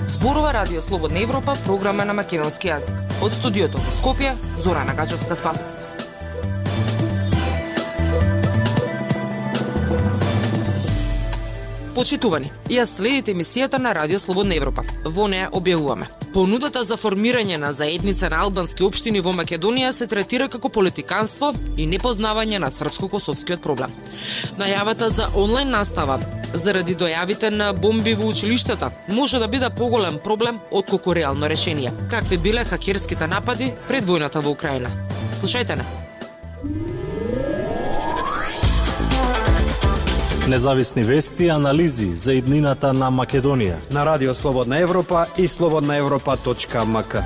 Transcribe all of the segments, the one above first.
Зборува Радио Слободна Европа, програма на македонски јазик. Од студиото во Скопје, Зорана Гачевска-Спасовска. Почитувани, ја следите емисијата на Радио Слободна Европа. Во неја објавуваме: понудата за формирање на заедница на албански општини во Македонија се третира како политиканство и непознавање на српско-косовскиот проблем. Најавата за онлайн настава заради дојавите на бомби во училиштата може да биде поголем проблем отколку реално решение. Какви биле хакерските напади пред војната во Украина? Слушајте не. Независни вести и анализи за иднината на Македонија на Радио Слободна Европа и slobodnaevropa.mk.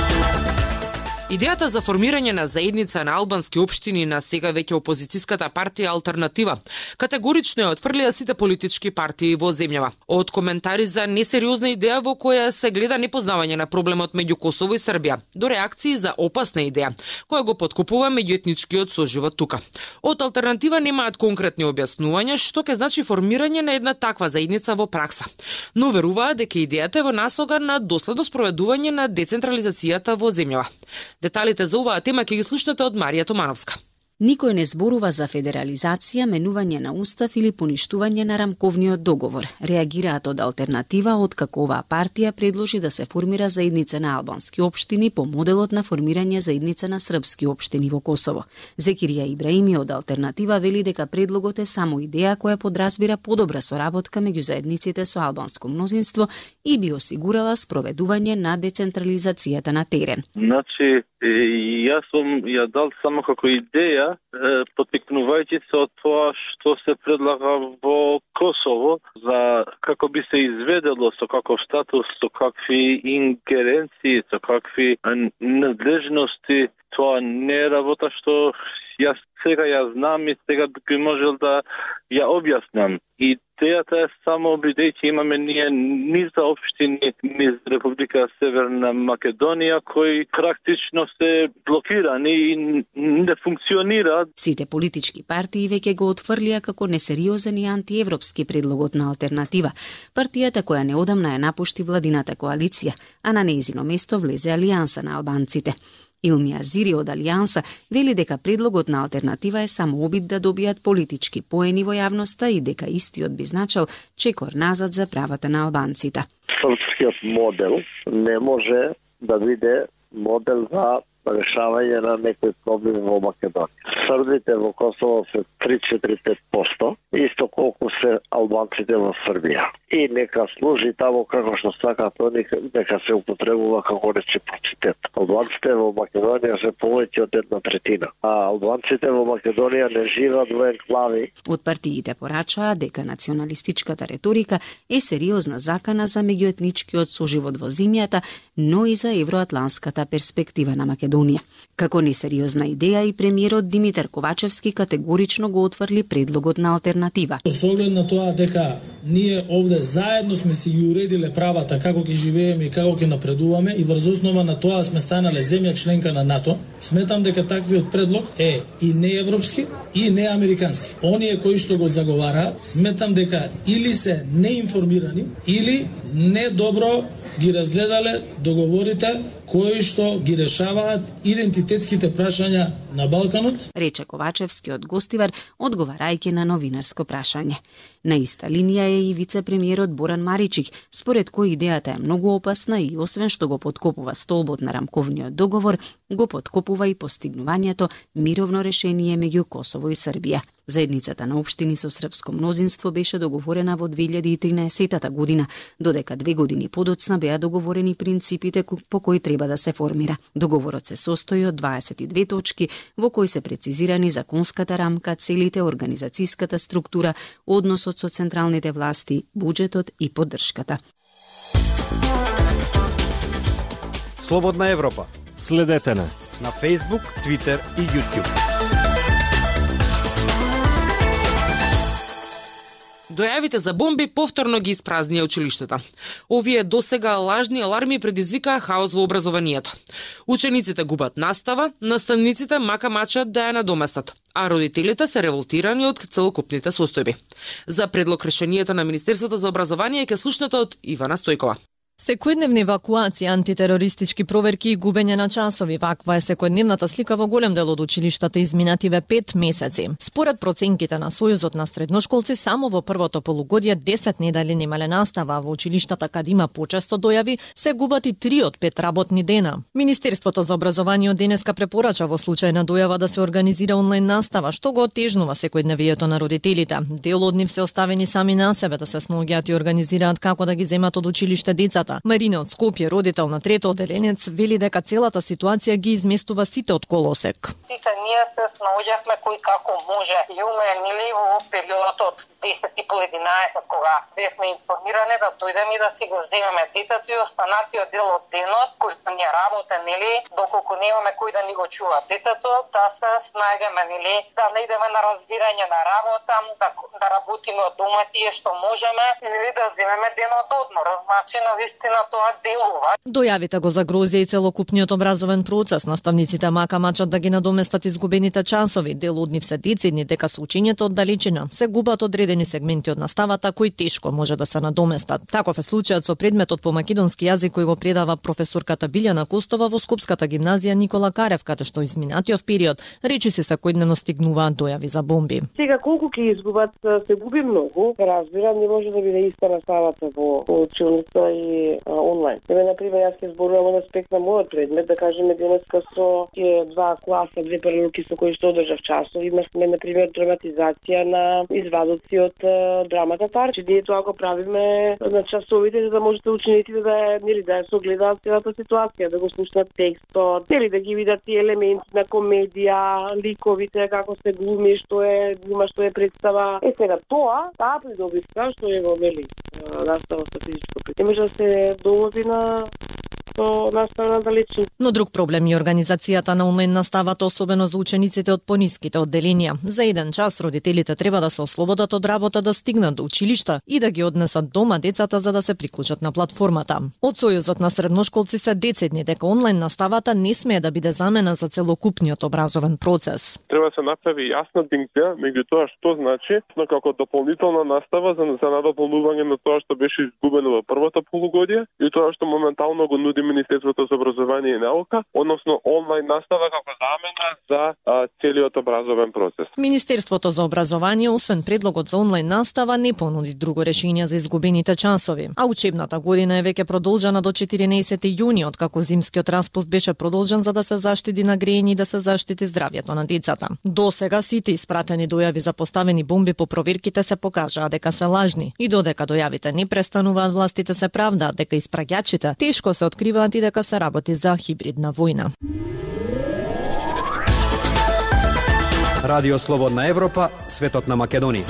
Идејата за формирање на заедница на албански општини на сега веќе опозицијската партија Алтернатива категорично ја отфрлија сите политички партии во земјава. Од коментари за несериозна идеја во која се гледа непознавање на проблемот меѓу Косово и Србија, до реакции за опасна идеја, која го поткопува меѓуетничкиот соживот тука. Од Алтернатива немаат конкретни објаснувања што ќе значи формирање на една таква заедница во пракса, но веруваат дека идејата е во насока на доследно спроведување на децентрализацијата во земјава. Деталите за оваа тема ќе ги слушнете од Марија Томановска. Никој не зборува за федерализација, менување на устав или поништување на рамковниот договор. Реагираат од Алтернатива, откако оваа партија предложи да се формира заедница на албански општини по моделот на формирање заедница на српски општини во Косово. Зекирија Ибраими од Алтернатива вели дека предлогот е само идеја која подразбира подобра соработка меѓу заедниците со албанско мнозинство и би осигурала спроведување на децентрализацијата на терен. Значи, јас сум ја дал само како идеја, потикнувајќи се од тоа што се предлага во Косово, за како би се изведело, со каков статус, со какви ингеренции, со какви надлежности. Тоа не е работа што јас сега ја знам и сега би можел да ја објаснам. Идејата е само бидејќи имаме ние низ за општини низ Република Северна Македонија кои практично се блокирани и не функционираат. Сите политички партии веќе го отфрлија како несериозен и антиевропски предлогот на Алтернатива, партијата која неодамна ја напушти владината коалиција, а на нејзино место влезе Алијанса на албанците. Илми Азири од Алијанса вели дека предлогот на Алтернатива е само обид да добијат политички поени во јавноста и дека истиот би значил чекор назад за правата на албанците. Српскиот модел не може да биде модел за решавање на некој проблем во Македонија. Србите во Косово се 3-4-5%, исто колку се албанците во Србија. И нека служи тамо како што сакаат они, нека се употребува како реципроцитет. Албанците во Македонија се повеќе од 1/3, а албанците во Македонија не живеат во енклави. Од партиите порачаа дека националистичката реторика е сериозна закана за меѓуетничкиот соживот во земјата, но и за евроатланската перспектива на Македонија. Како несериозна идеја и премиерот Димитар Ковачевски категорично го отфрли предлогот на Алтернатива. Со оглед на тоа дека ние овде заедно сме си ги уредиле правата како ќе живееме и како ќе напредуваме и врз основа на тоа сме станале земја членка на НАТО, сметам дека таквиот предлог е и неевропски и неамерикански. Оние кои што го заговараат, сметам дека или се неинформирани или недобро ги разгледале договорите кои што ги решаваат идентитетските прашања на Балканот. Рече Ковачевски од Гостивар, одговарајќи на новинарско прашање. На иста линија е и вице-премиерот Боран Маричик, според кој идејата е многу опасна и освен што го поткопува столбот на рамковниот договор, го поткопува и постигнувањето мировно решение меѓу Косово и Србија. Заедницата на општини со српско мнозинство беше договорена во 2013 година, додека 2 години подоцна беа договорени принципите по кои треба да се формира. Договорот се состои од 22 точки во кои се прецизирани законската рамка, целите, организацијската структура, односот со централните власти, буџетот и поддршката. Слободна Европа. Следете на Facebook, Twitter и YouTube. Дојавите за бомби повторно ги испразнија училиштата. Овие досега лажни аларми предизвикаа хаос во образованието. Учениците губат настава, наставниците мака мачат да ја надоместат, а родителите се револтирани од целокупните состојби. За предлог решението на Министерството за образование ќе слушнете од Ивана Стојкова. Секојдневни евакуации, антитерористички проверки и губење на часови. Ваква е секојдневната слика во голем дел од училиштата изминативе 5 месеци. Според проценките на Сојузот на средношколци, само во првото полугодие 10 недели немале настава, во училиштата каде има почесто дојави, се губат и 3 од 5 работни дена. Министерството за образование денеска препорача во случај на дојава да се организира онлайн настава, што го отежнува секојдневието на родителите. Дел од нив се оставени сами на себе да се сноѓаат и организираат како да ги земат од училиште децата. Марина од Скопје, родител на трето одделенец, вели дека целата ситуација ги изместува сите од колосек. Сите ние се снаоѓавме кој како може и уменили во периодот од 10:30 кога бевме информирани да дојдеме и да си го земеме детето и останатиот дел од денот, кој што не работе, нели, доколку немаме кој да ни го чува детето, да се снајдеме, нели, да најдеме на разбирање на работа, да работиме од дома тие што можеме или да земеме денот одмор. Значи, навистина тоа делува. Дојавите го загрозија и целокупниот образовен процес. Наставниците мака мачат да ги надоместат изгубените часови. Дел од нив се децидни дека со учењето од далечина се губат одредени сегменти од наставата кои тешко може да се надоместат. Таков е случајот со предметот по македонски јазик кој го предава професорката Билјана Костова во Скопската гимназија Никола Карев, каде што изминатиот период речиси секојдневно стигнуваат дојави за бомби. Сега колку ќе изгубат, се губи многу. Разбирам, не може да биде иста наставата во училница и онлайн. Еве, например, јас ќе зборувам од аспект на мојот предмет, да кажеме денеска со два класа, две прелуки со кои што одржав часови, имавме, например, драматизација на извадоци од драмата Тарчи. Ние тоа го правиме на часовите за да можете учениците да согледаат целата ситуација, да го слушнат текстот, да ги видат тие елементи на комедија, ликовите, како се глуми, што е представа. Сега таа придобивка што е во настава со физичко не може да се доводи на настава на далечни. Но друг проблем е организацијата на онлайн наставата, особено за учениците од пониските одделенија. За еден час родителите треба да се ослободат од работа, да стигнат до училишта и да ги однесат дома децата за да се приклучат на платформата. Од Сојузот на средношколци се децидни дека онлайн наставата не смее да биде замена за целокупниот образовен процес. Треба да се направи јасна динкција меѓу тоа што значи како дополнителна настава за надополнување на тоа што беше изгубено во првото полугодие и тоа што моментално го нуди Министерството за образование и наука, односно онлайн настава како замена за целиот образовен процес. Министерството за образование, освен предлогот за онлайн настава, не понуди друго решение за изгубените часови. А учебната година е веќе продолжена до 14 јуни, откако зимскиот распуст беше продолжен за да се заштити на грејење и да се заштити здравјето на децата. До сега сите испратени дојави за поставени бомби по проверките се покажаа дека се лажни и додека дојавите не престануваат, властите се правдаат дека испраѓачите тешко се откриваат и дека се работи за хибридна војна. Радио Слободна Европа, светот на Македонија.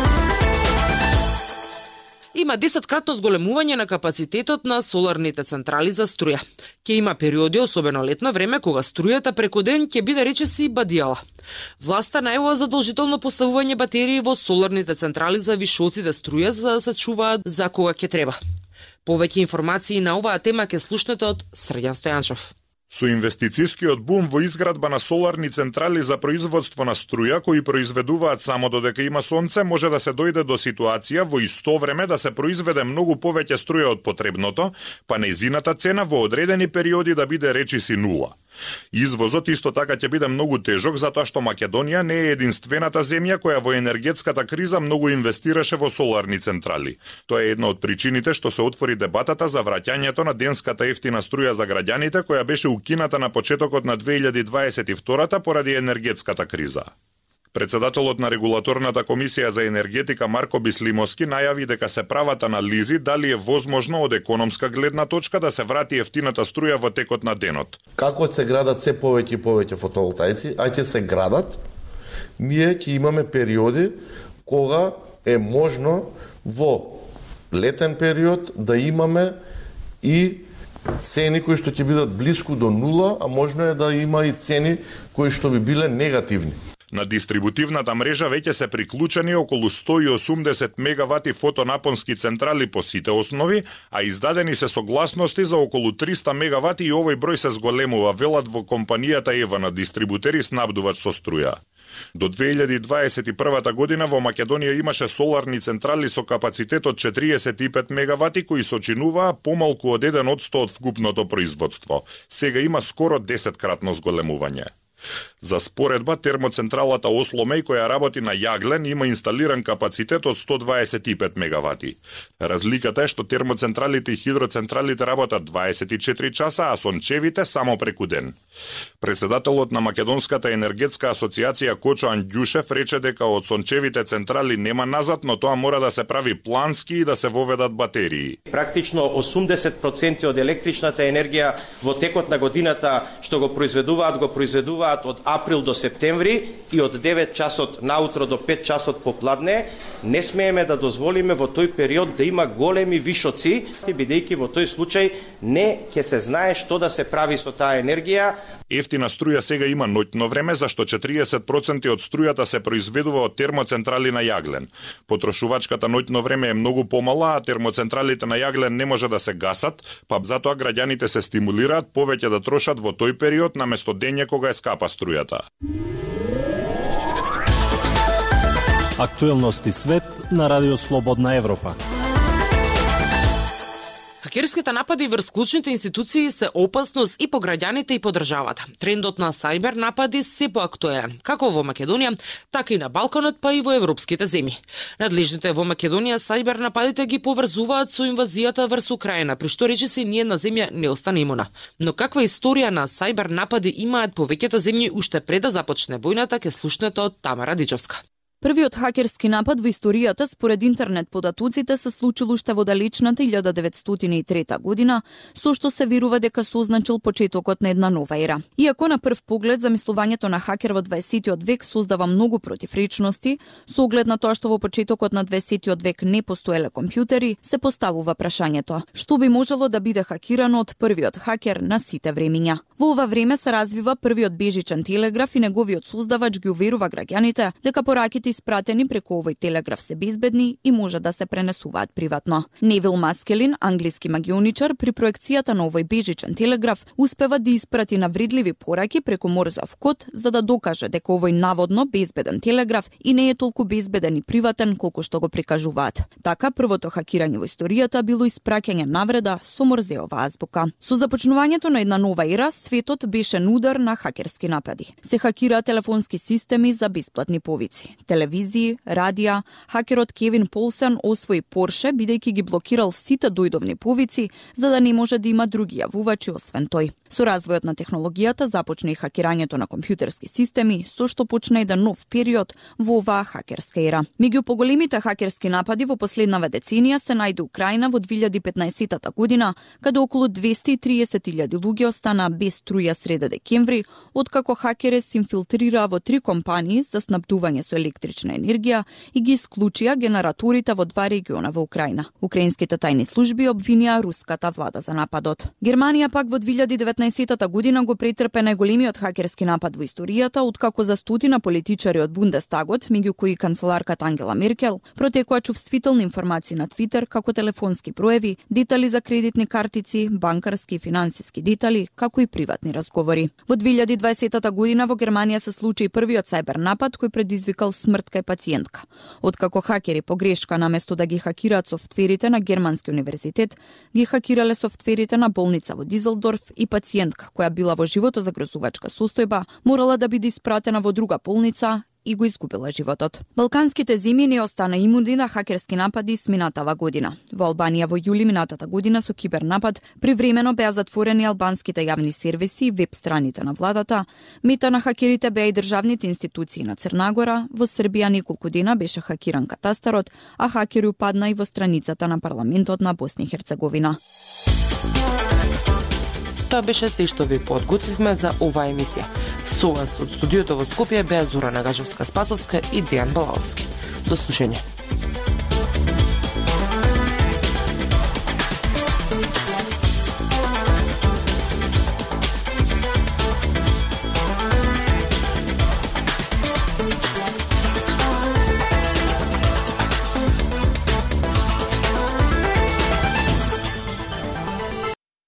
Има 10-кратно зголемување на капацитетот на соларните централи за струја. Ќе има периоди, особено летно време, кога струјата преку ден ќе биде речиси бадијала. Власта најавува задолжително поставување батерии во соларните централи за вишоците струја за да се чуваат за кога ќе треба. Повеќе информации на оваа тема ќе слушнете од Срđan Стојанчов. Со инвестицијскиот бум во изградба на соларни централи за производство на струја кои произведуваат само додека има сонце, може да се дојде до ситуација во исто време да се произведе многу повеќе струја од потребното, па нејзината цена во одредени периоди да биде речиси нула. Извозот исто така ќе биде многу тежок затоа што Македонија не е единствената земја која во енергетската криза многу инвестираше во соларни централи. Тоа е една од причините што се отвори дебатата за враќањето на денската ефтина струја за граѓаните која беше укината на почетокот на 2022 поради енергетската криза. Председателот на Регулаторната комисија за енергетика Марко Бислимовски најави дека се прават анализи дали е возможно од економска гледна точка да се врати ефтината струја во текот на денот. Како се градат се повеќе и повеќе фотоволтаици, а ќе се градат, ние ќе имаме периоди кога е можно во летен период да имаме и цени кои што ќе бидат блиску до нула, а можно е да има и цени кои што би биле негативни. На дистрибутивната мрежа веќе се приклучени околу 180 мегавати фотонапонски централи по сите основи, а издадени се согласности за околу 300 мегавати и овој број се зголемува, велат во компанијата Ева на дистрибутери снабдувач со струја. До 2021 година во Македонија имаше соларни централи со капацитет од 45 мегавати кои сочинуваа помалку од 1% од вкупното производство. Сега има скоро 10-кратно зголемување. За споредба, термоцентралата Осломеј, која работи на јаглен, има инсталиран капацитет од 125 мегавати. Разликата е што термоцентралите и хидроцентралите работат 24 часа, а сончевите само преку ден. Председателот на Македонската енергетска асоциација Кочо Андјушев рече дека од сончевите централи нема назад, но тоа мора да се прави плански и да се воведат батерии. Практично 80% од електричната енергија во текот на годината што го произведуваат од април до септември и од 9 часот наутро до 5 часот попладне. Не смееме да дозволиме во тој период да има големи вишоци, бидејќи во тој случај не ќе се знае што да се прави со таа енергија. Ефтина струја сега има ноќно време, зашто 40% од струјата се произведува од термоцентрали на јаглен. Потрошувачката ноќно време е многу помала, а термоцентралите на јаглен не може да се гасат, па затоа граѓаните се стимулираат повеќе да трошат во тој период наместо дење кога е скапа струјата. Актуелности свет на Радио Слободна Европа. Хакерските напади врз клучните институции се опасност и по граѓаните и по државата. Трендот на сајбер напади се поактуелен, како во Македонија, така и на Балканот, па и во европските земји. Надлежните во Македонија сајбер нападите ги поврзуваат со инвазијата врз Украина, при што рече се ниедна земја не остане имуна. Но каква историја на сајбер напади имаат повеќето земји уште пред да започне војната, ќе слушнете од Тамара Дичовска. Првиот хакерски напад во историјата според интернет податоците се случил уште во далечната 1903 година, со што се верува дека созначил почетокот на една нова ера. Иако на прв поглед замислувањето на хакер во 20 век создава многу противречности, со оглед на тоа што во почетокот на 20 век не постоеле компјутери, се поставува прашањето: што би можело да биде хакирано од првиот хакер на сите времиња? Во ова време се развива првиот бежичен телеграф и неговиот создавач ги уверува граѓаните дека пораките испратени преку овој телеграф се безбедни и може да се пренесуваат приватно. Невил Маскелин, англиски магионичар, при проекцијата на овој бежичен телеграф успева да испрати навредливи пораки преку Морзов код за да докаже дека овој наводно безбеден телеграф и не е толку безбеден и приватен колку што го прикажуваат. Така првото хакирање во историјата било испраќање навреда со Морзеова азбука. Со започнувањето на една нова ера, светот беше на удар на хакерски напади. Се хакираа телефонски системи за бесплатни повици, телевизии, радија. Хакерот Кевин Полсен освои Порше бидејќи ги блокирал сите дојдовни повици за да не може да има други јавувачи освен тој. Со развојот на технологијата започна и хакирањето на компјутерски системи, со што почна еден нов период во оваа хакерска ера. Меѓу поголемите хакерски напади во последнава деценија се најде Украина во 2015 година, каде околу 230.000 луѓе остана без струја среде декември, откако хакери се инфилтрираа во 3 компании за снабдување со електрична енергија и ги исклучија генераторите во 2 региона во Украина. Украинските тајни служби обвинија руската влада за нападот. Германија пак во 2019 година го претрпе најголемиот хакерски напад во историјата, откако за стотина политичари од Бундестагот, меѓу кои канцеларката Ангела Меркел, протекоа чувствителни информации на Твитер, како телефонски броеви, детали за кредитни картици, банкарски и финансиски детали, како и приватни разговори. Во 2020 година во Германија се случи првиот сајбер напад кој предизвикал смрт кај пациентка. Откако хакери по грешка наместо да ги хакираат софтверите на Германски универзитет, ги хакирале софтверите на болница во Дизелдорф и пациентка која била во животозагрозувачка состојба морала да биде испратена во друга болница и го изгубила животот. Балканските земји не остана имуни на хакерски напади сминатава година. Во Албанија во јули минатата година со кибернапад привремено беа затворени албанските јавни сервиси и веб страните на владата. Мета на хакерите беа и државните институции на Црнагора. Во Србија неколку дена беше хакиран катастарот, а хакери упадна и во страницата на парламентот на Босна и Херцеговина. Тоа беше се што ви подготвивме за оваа емисија. Со вас од студиото во Скопје беа Зора Нагажевска-Спасовска и Дејан Балаовски. До слушање.